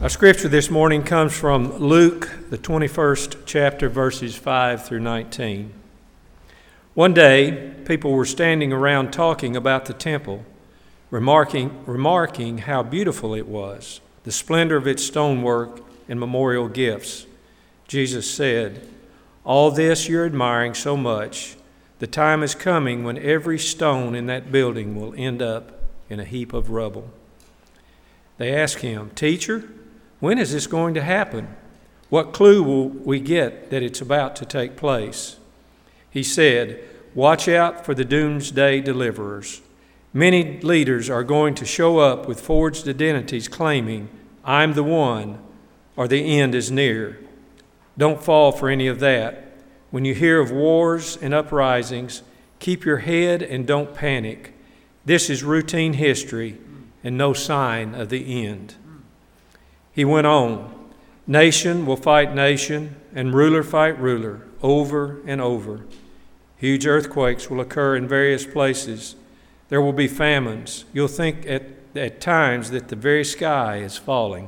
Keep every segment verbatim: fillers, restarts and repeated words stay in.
Our scripture this morning comes from Luke, the twenty-first chapter, verses five through nineteen. One day, people were standing around talking about the temple, remarking, remarking how beautiful it was, the splendor of its stonework and memorial gifts. Jesus said, "All this you're admiring so much. The time is coming when every stone in that building will end up in a heap of rubble." They asked him, "Teacher, when is this going to happen? What clue will we get that it's about to take place?" He said, "Watch out for the doomsday deliverers. Many leaders are going to show up with forged identities claiming, 'I'm the one,' or 'the end is near.' Don't fall for any of that. When you hear of wars and uprisings, keep your head and don't panic. This is routine history and no sign of the end." He went on, "Nation will fight nation and ruler fight ruler over and over. Huge earthquakes will occur in various places. There will be famines. You'll think at, at times that the very sky is falling.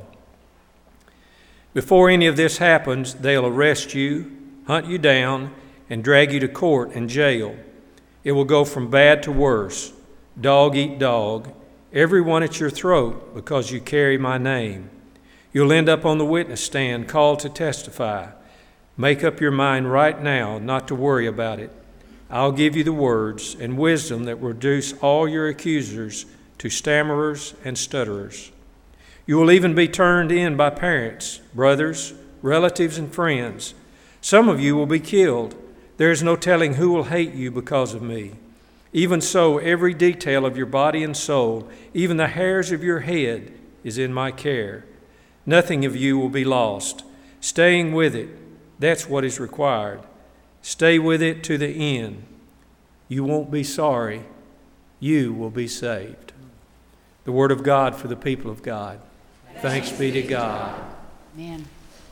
Before any of this happens, they'll arrest you, hunt you down, and drag you to court and jail. It will go from bad to worse. Dog eat dog, everyone at your throat because you carry my name. You'll end up on the witness stand, called to testify. Make up your mind right now not to worry about it. I'll give you the words and wisdom that will reduce all your accusers to stammerers and stutterers. You will even be turned in by parents, brothers, relatives, and friends. Some of you will be killed. There is no telling who will hate you because of me. Even so, every detail of your body and soul, even the hairs of your head, is in my care. Nothing of you will be lost. Staying with it, that's what is required. Stay with it to the end. You won't be sorry. You will be saved." The word of God for the people of God. Thanks be to God. Amen.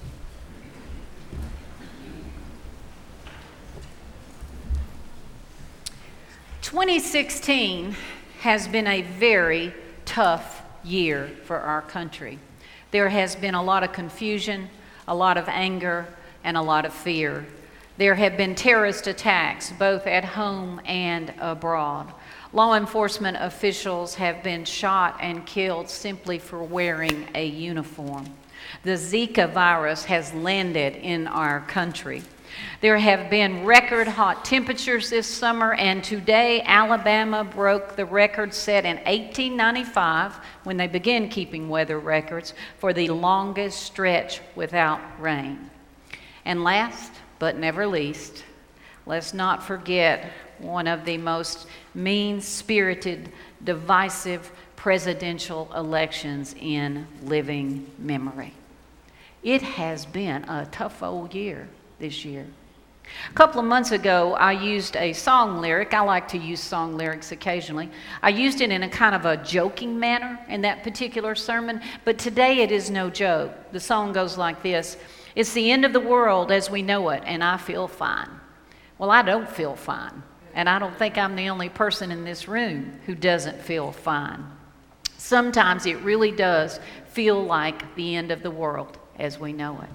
twenty sixteen has been a very tough year for our country. There has been a lot of confusion, a lot of anger, and a lot of fear. There have been terrorist attacks, both at home and abroad. Law enforcement officials have been shot and killed simply for wearing a uniform. The Zika virus has landed in our country. There have been record hot temperatures this summer, and today Alabama broke the record set in eighteen ninety-five, when they began keeping weather records, for the longest stretch without rain. And last but never least, let's not forget one of the most mean-spirited, divisive presidential elections in living memory. It has been a tough old year this year. A couple of months ago, I used a song lyric. I like to use song lyrics occasionally. I used it in a kind of a joking manner in that particular sermon, but today it is no joke. The song goes like this: "It's the end of the world as we know it, and I feel fine." Well, I don't feel fine, and I don't think I'm the only person in this room who doesn't feel fine. Sometimes it really does feel like the end of the world as we know it.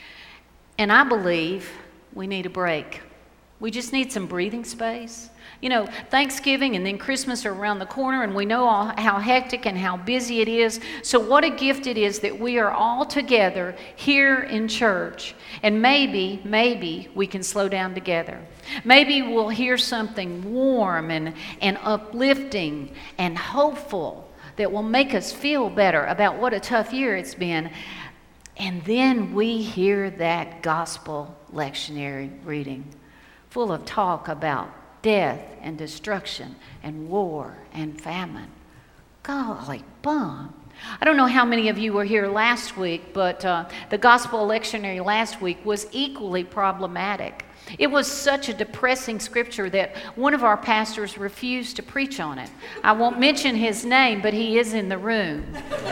And I believe we need a break. We just need some breathing space. You know, Thanksgiving and then Christmas are around the corner, and we know all, how hectic and how busy it is. So what a gift it is that we are all together here in church. And maybe, maybe we can slow down together. Maybe we'll hear something warm and, and uplifting and hopeful that will make us feel better about what a tough year it's been. And then we hear that gospel lectionary reading full of talk about death and destruction and war and famine. Golly bum. I don't know how many of you were here last week, but uh, the gospel lectionary last week was equally problematic. It was such a depressing scripture that one of our pastors refused to preach on it. I won't mention his name, but he is in the room.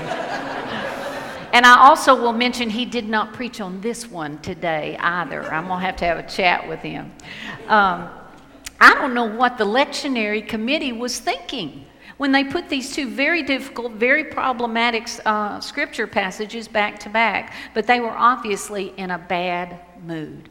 And I also will mention he did not preach on this one today either. I'm going to have to have a chat with him. Um, I don't know what the lectionary committee was thinking. when they put these two very difficult, very problematic uh, scripture passages back to back, but they were obviously in a bad mood.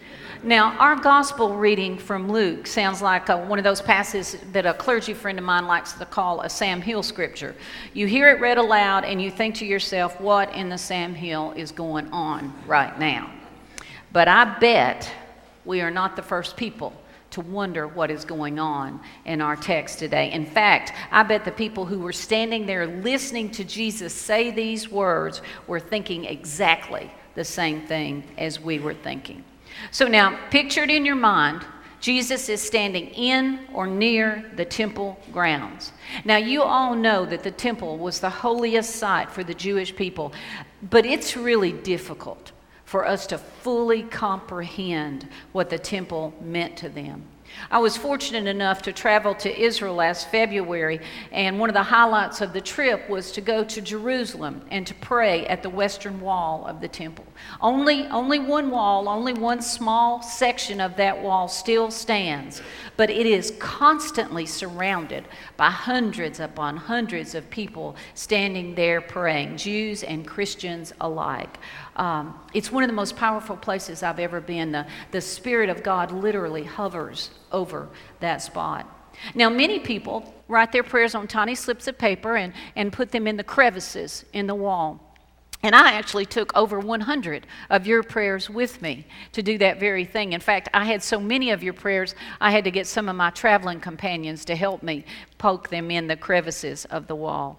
Now, our gospel reading from Luke sounds like a, one of those passages that a clergy friend of mine likes to call a Sam Hill scripture. You hear it read aloud and you think to yourself, what in the Sam Hill is going on right now? But I bet we are not the first people to wonder what is going on in our text today. In fact, I bet the people who were standing there listening to Jesus say these words were thinking exactly the same thing as we were thinking. So now, picture it in your mind. Jesus is standing in or near the temple grounds. Now, you all know that the temple was the holiest site for the Jewish people, but it's really difficult for us to fully comprehend what the temple meant to them. I was fortunate enough to travel to Israel last February, and one of the highlights of the trip was to go to Jerusalem and to pray at the western wall of the temple. Only, only one wall, only one small section of that wall still stands, but it is constantly surrounded by hundreds upon hundreds of people standing there praying, Jews and Christians alike. Um, it's one of the most powerful places I've ever been. The, the Spirit of God literally hovers over that spot. Now, many people write their prayers on tiny slips of paper and, and put them in the crevices in the wall. And I actually took over one hundred of your prayers with me to do that very thing. In fact, I had so many of your prayers, I had to get some of my traveling companions to help me poke them in the crevices of the wall.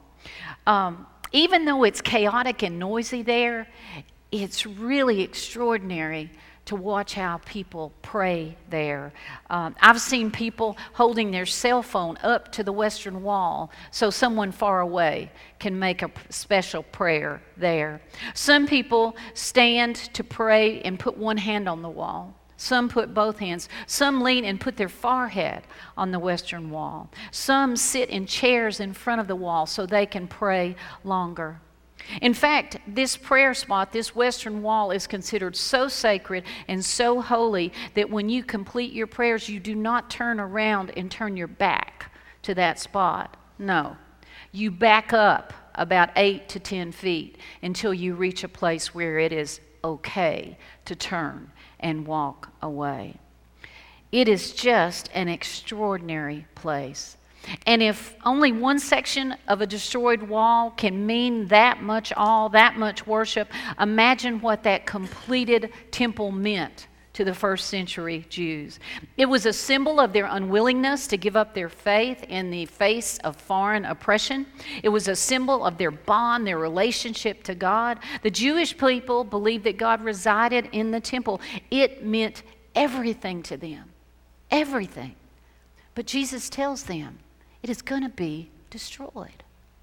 Um, even though it's chaotic and noisy there, it's really extraordinary to watch how people pray there. Um, I've seen people holding their cell phone up to the western wall so someone far away can make a special prayer there. Some people stand to pray and put one hand on the wall. Some put both hands. Some lean and put their forehead on the western wall. Some sit in chairs in front of the wall so they can pray longer. In fact, this prayer spot, this western wall, is considered so sacred and so holy that when you complete your prayers, you do not turn around and turn your back to that spot. No. You back up about eight to ten feet until you reach a place where it is okay to turn and walk away. It is just an extraordinary place. And if only one section of a destroyed wall can mean that much all, that much worship, imagine what that completed temple meant to the first century Jews. It was a symbol of their unwillingness to give up their faith in the face of foreign oppression. It was a symbol of their bond, their relationship to God. The Jewish people believed that God resided in the temple. It meant everything to them, everything. But Jesus tells them, it is going to be destroyed.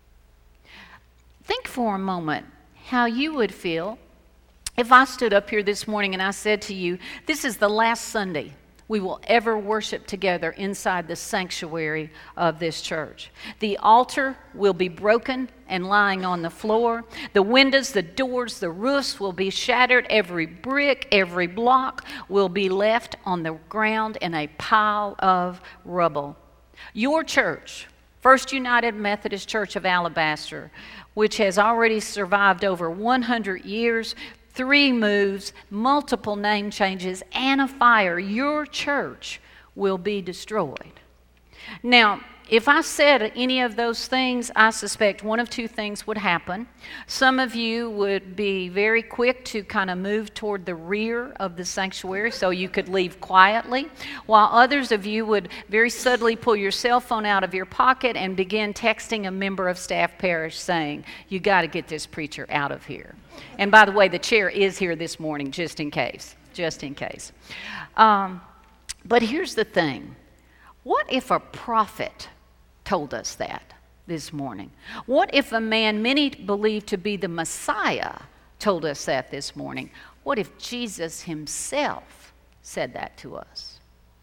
Think for a moment how you would feel if I stood up here this morning and I said to you, this is the last Sunday we will ever worship together inside the sanctuary of this church. The altar will be broken and lying on the floor. The windows, the doors, the roofs will be shattered. Every brick, every block will be left on the ground in a pile of rubble. Your church, First United Methodist Church of Alabaster, which has already survived over one hundred years, three moves, multiple name changes, and a fire, your church will be destroyed. Now, if I said any of those things, I suspect one of two things would happen. Some of you would be very quick to kind of move toward the rear of the sanctuary so you could leave quietly, while others of you would very subtly pull your cell phone out of your pocket and begin texting a member of Staff Parish saying, you got to get this preacher out of here. And by the way, the chair is here this morning, just in case, just in case. Um, but here's the thing. What if a prophet told us that this morning? What if a man many believe to be the Messiah told us that this morning? What if Jesus himself said that to us?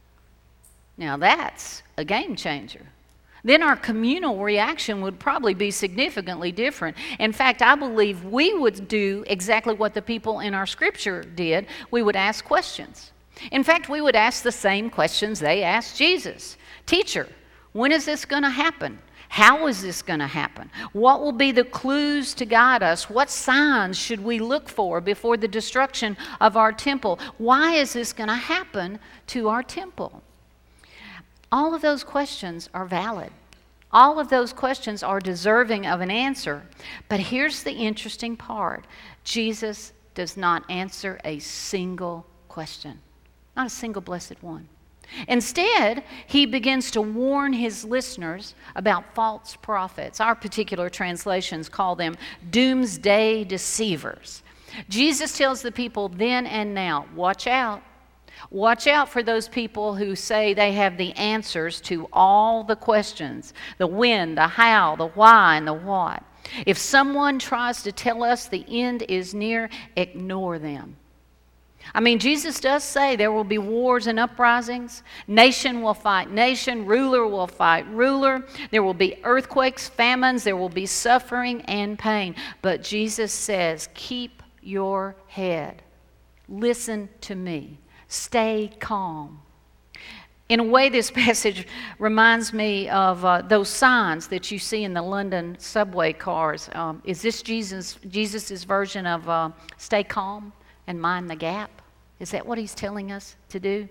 Now that's a game changer. Then our communal reaction would probably be significantly different. In fact, I believe we would do exactly what the people in our scripture did. We would ask questions. In fact, we would ask the same questions they asked Jesus. Teacher, when is this going to happen? How is this going to happen? What will be the clues to guide us? What signs should we look for before the destruction of our temple? Why is this going to happen to our temple? All of those questions are valid. All of those questions are deserving of an answer. But here's the interesting part. Jesus does not answer a single question. Not a single blessed one. Instead, he begins to warn his listeners about false prophets. Our particular translations call them doomsday deceivers. Jesus tells the people then and now, watch out. Watch out for those people who say they have the answers to all the questions, the when, the how, the why, and the what. If someone tries to tell us the end is near, ignore them. I mean, Jesus does say there will be wars and uprisings. Nation will fight nation. Ruler will fight ruler. There will be earthquakes, famines. There will be suffering and pain. But Jesus says, keep your head. Listen to me. Stay calm. In a way, this passage reminds me of uh, those signs that you see in the London subway cars. Um, is this Jesus Jesus's version of uh, stay calm and mind the gap? Is that what he's telling us to do?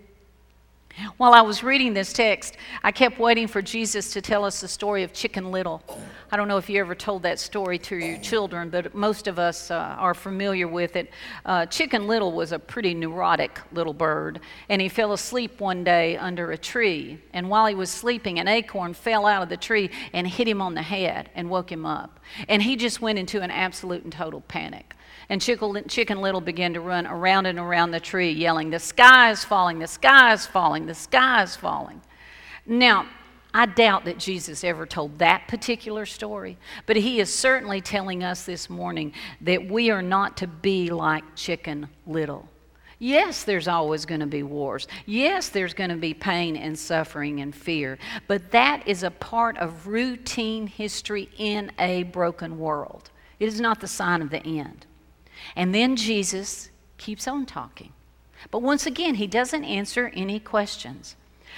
While I was reading this text, I kept waiting for Jesus to tell us the story of Chicken Little. I don't know if you ever told that story to your children, but most of us uh, are familiar with it. Uh, Chicken Little was a pretty neurotic little bird, and he fell asleep one day under a tree. And while he was sleeping, an acorn fell out of the tree and hit him on the head and woke him up. And he just went into an absolute and total panic. And Chicken Little began to run around and around the tree, yelling, the sky is falling, the sky is falling, the sky is falling. Now, I doubt that Jesus ever told that particular story, but he is certainly telling us this morning that we are not to be like Chicken Little. Yes, there's always going to be wars. Yes, there's going to be pain and suffering and fear, but that is a part of routine history in a broken world. It is not the sign of the end. And then Jesus keeps on talking. But once again, he doesn't answer any questions.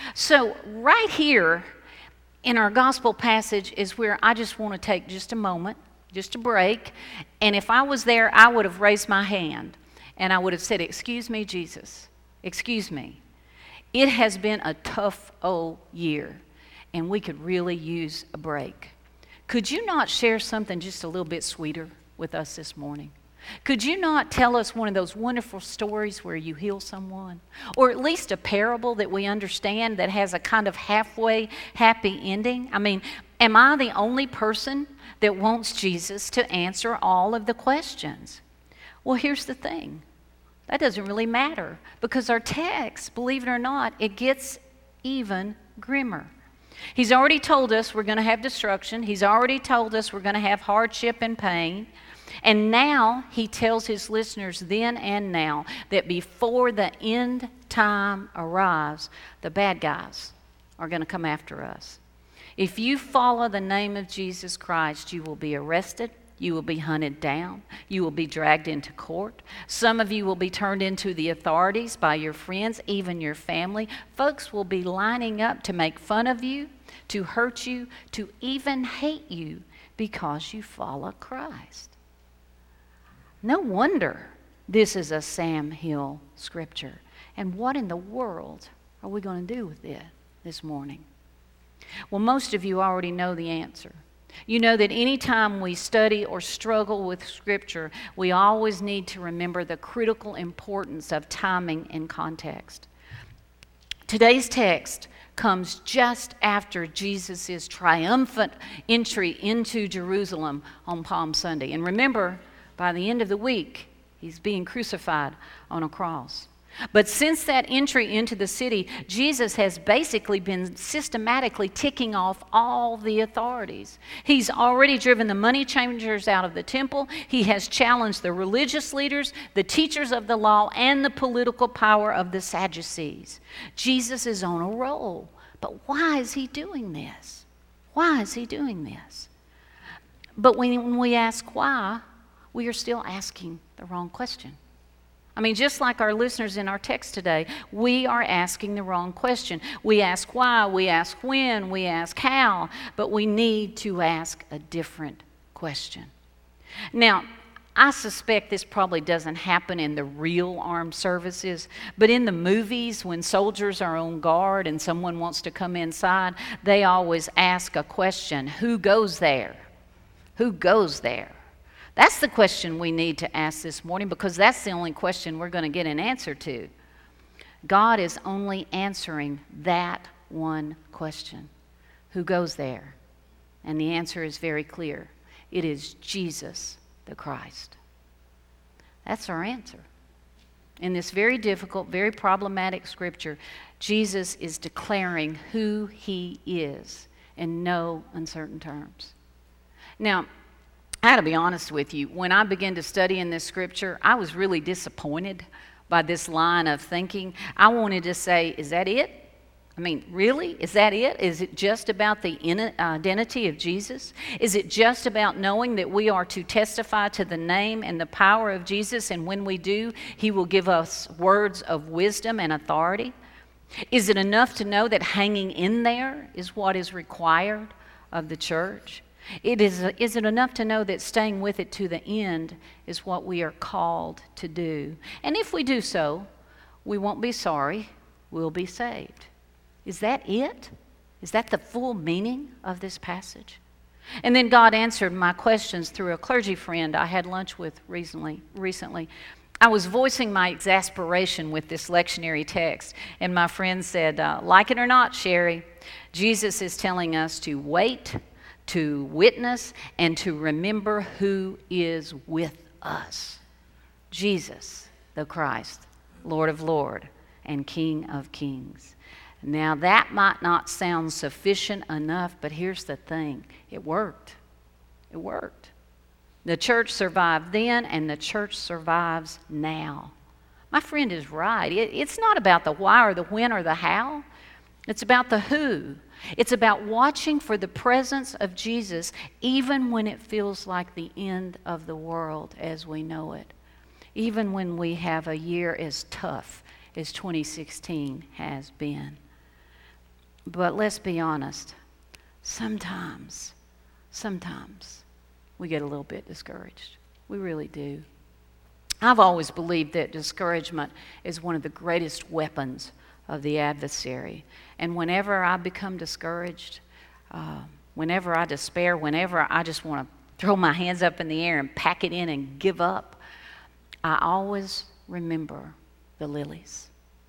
So right here in our gospel passage is where I just want to take just a moment, just a break. And if I was there, I would have raised my hand and I would have said, excuse me, Jesus, excuse me. It has been a tough old year and we could really use a break. Could you not share something just a little bit sweeter with us this morning? Could you not tell us one of those wonderful stories where you heal someone? Or at least a parable that we understand that has a kind of halfway happy ending? I mean, am I the only person that wants Jesus to answer all of the questions? Well, here's the thing. That doesn't really matter because our text, believe it or not, it gets even grimmer. He's already told us we're going to have destruction. He's already told us we're going to have hardship and pain. And now he tells his listeners then and now that before the end time arrives, the bad guys are going to come after us. If you follow the name of Jesus Christ, you will be arrested. You will be hunted down. You will be dragged into court. Some of you will be turned into the authorities by your friends, even your family. Folks will be lining up to make fun of you, to hurt you, to even hate you because you follow Christ. No wonder this is a Sam Hill scripture. And what in the world are we going to do with it this morning? Well, most of you already know the answer. You know that anytime we study or struggle with scripture, we always need to remember the critical importance of timing and context. Today's text comes just after Jesus' triumphant entry into Jerusalem on Palm Sunday. And remember, by the end of the week, he's being crucified on a cross. But since that entry into the city, Jesus has basically been systematically ticking off all the authorities. He's already driven the money changers out of the temple. He has challenged the religious leaders, the teachers of the law, and the political power of the Sadducees. Jesus is on a roll. But why is he doing this? Why is he doing this? But when we ask why, we are still asking the wrong question. I mean, just like our listeners in our text today, we are asking the wrong question. We ask why, we ask when, we ask how, but we need to ask a different question. Now, I suspect this probably doesn't happen in the real armed services, but in the movies, when soldiers are on guard and someone wants to come inside, they always ask a question: who goes there? Who goes there? That's the question we need to ask this morning, because that's the only question we're going to get an answer to. God is only answering that one question: who goes there? And the answer is very clear. It is Jesus the Christ. That's our answer. In this very difficult, very problematic scripture, Jesus is declaring who he is in no uncertain terms. Now, I got to be honest with you. When I began to study in this scripture, I was really disappointed by this line of thinking. I wanted to say, is that it? I mean, really? Is that it? Is it just about the identity of Jesus? Is it just about knowing that we are to testify to the name and the power of Jesus, and when we do, he will give us words of wisdom and authority? Is it enough to know that hanging in there is what is required of the church? It is, is it enough to know that staying with it to the end is what we are called to do? And if we do so, we won't be sorry, we'll be saved. Is that it? Is that the full meaning of this passage? And then God answered my questions through a clergy friend I had lunch with recently. recently. I was voicing my exasperation with this lectionary text, and my friend said, uh, like it or not, Sherry, Jesus is telling us to wait, to witness, and to remember who is with us. Jesus, the Christ, Lord of Lords, and King of Kings. Now, that might not sound sufficient enough, but here's the thing. It worked. It worked. The church survived then, and the church survives now. My friend is right. It, it's not about the why or the when or the how. It's about the who. It's about watching for the presence of Jesus even when it feels like the end of the world as we know it. Even when we have a year as tough as twenty sixteen has been. But let's be honest, sometimes, sometimes we get a little bit discouraged. We really do. I've always believed that discouragement is one of the greatest weapons of the adversary. And whenever I become discouraged, uh, whenever I despair, whenever I just want to throw my hands up in the air and pack it in and give up, I always remember the lilies.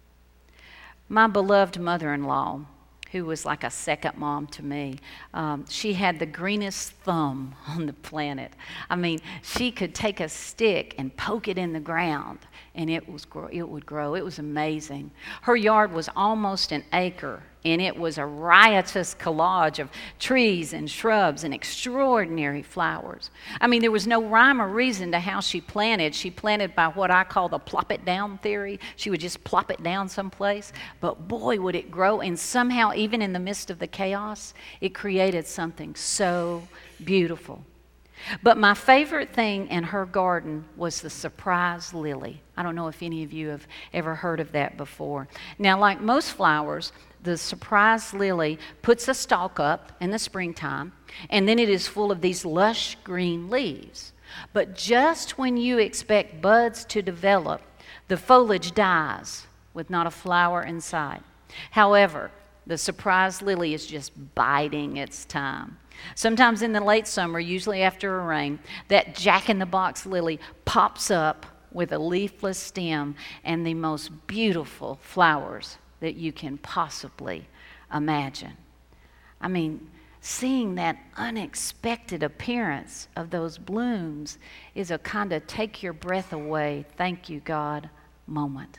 My beloved mother-in-law, who was like a second mom to me, um, she had the greenest thumb on the planet. I mean, she could take a stick and poke it in the ground, and it was it would grow. It was amazing. Her yard was almost an acre, and it was a riotous collage of trees and shrubs and extraordinary flowers. I mean, there was no rhyme or reason to how she planted. She planted by what I call the plop it down theory. She would just plop it down someplace, but boy, would it grow. And somehow, even in the midst of the chaos, it created something so beautiful. But my favorite thing in her garden was the surprise lily. I don't know if any of you have ever heard of that before. Now, like most flowers, the surprise lily puts a stalk up in the springtime, and then it is full of these lush green leaves. But just when you expect buds to develop, the foliage dies with not a flower in sight. However, the surprise lily is just biding its time. Sometimes in the late summer, usually after a rain, that jack-in-the-box lily pops up with a leafless stem and the most beautiful flowers that you can possibly imagine. I mean, seeing that unexpected appearance of those blooms is a kind of take your breath away, thank you, God, moment.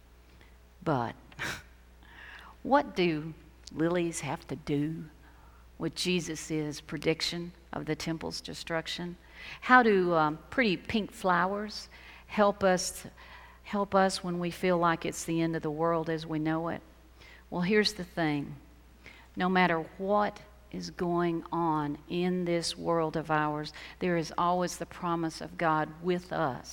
But what do lilies have to do with Jesus' prediction of the temple's destruction? How do um, pretty pink flowers help us help us when we feel like it's the end of the world as we know it? Well, here's the thing. No matter what is going on in this world of ours, there is always the promise of God with us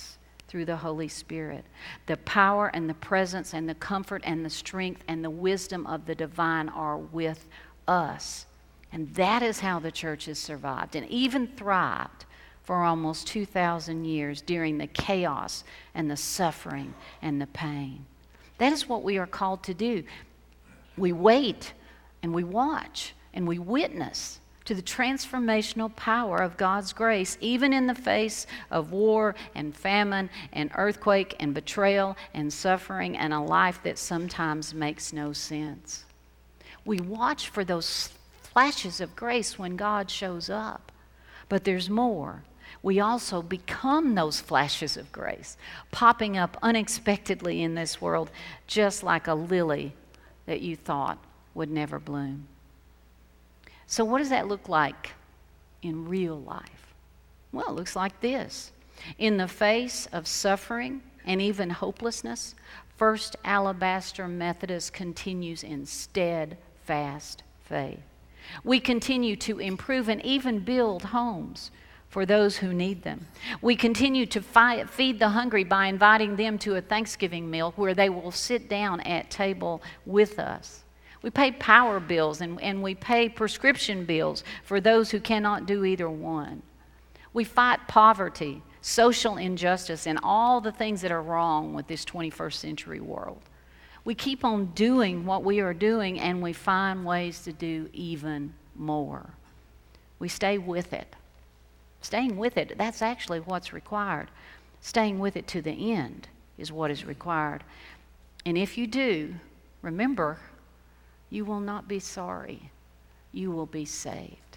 through the Holy Spirit. The power and the presence and the comfort and the strength and the wisdom of the divine are with us. And that is how the church has survived and even thrived for almost two thousand years during the chaos and the suffering and the pain. That is what we are called to do. We wait and we watch and we witness to the transformational power of God's grace, even in the face of war and famine and earthquake and betrayal and suffering and a life that sometimes makes no sense. We watch for those flashes of grace when God shows up. But there's more. We also become those flashes of grace, popping up unexpectedly in this world, just like a lily that you thought would never bloom. So what does that look like in real life? Well, it looks like this. In the face of suffering and even hopelessness, First Alabaster Methodist continues in steadfast faith. We continue to improve and even build homes for those who need them. We continue to fi- feed the hungry by inviting them to a Thanksgiving meal where they will sit down at table with us. We pay power bills and, and we pay prescription bills for those who cannot do either one. We fight poverty, social injustice, and all the things that are wrong with this twenty-first century world. We keep on doing what we are doing, and we find ways to do even more. We stay with it. Staying with it, that's actually what's required. Staying with it to the end is what is required. And if you do, remember, you will not be sorry. You will be saved.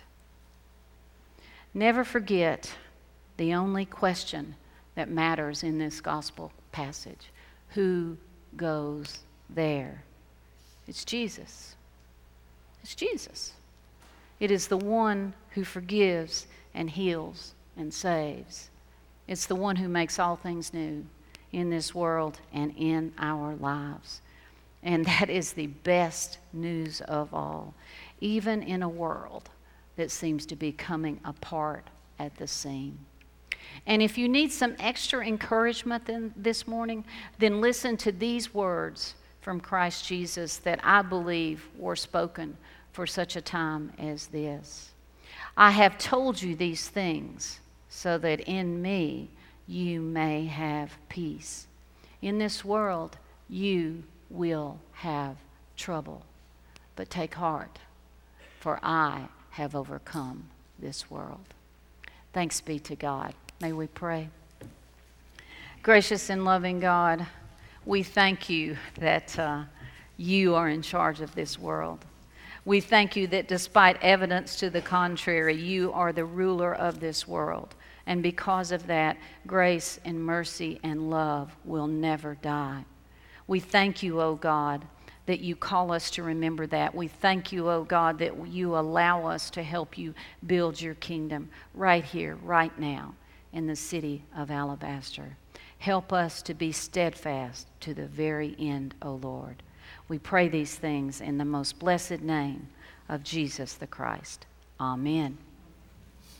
Never forget the only question that matters in this gospel passage. Who goes there? It's Jesus. It's Jesus. It is the one who forgives and heals and saves. It's the one who makes all things new in this world and in our lives. And that is the best news of all, even in a world that seems to be coming apart at the seam. And if you need some extra encouragement then, this morning, then listen to these words from Christ Jesus that I believe were spoken for such a time as this. I have told you these things so that in me you may have peace. In this world you will have trouble, but take heart, for I have overcome this world. Thanks be to God. May we pray. Gracious and loving God, we thank you that uh, you are in charge of this world. We thank you that despite evidence to the contrary, you are the ruler of this world. And because of that, grace and mercy and love will never die. We thank you, O God, that you call us to remember that. We thank you, O God, that you allow us to help you build your kingdom right here, right now, in the city of Alabaster. Help us to be steadfast to the very end, O Lord. We pray these things in the most blessed name of Jesus the Christ. Amen.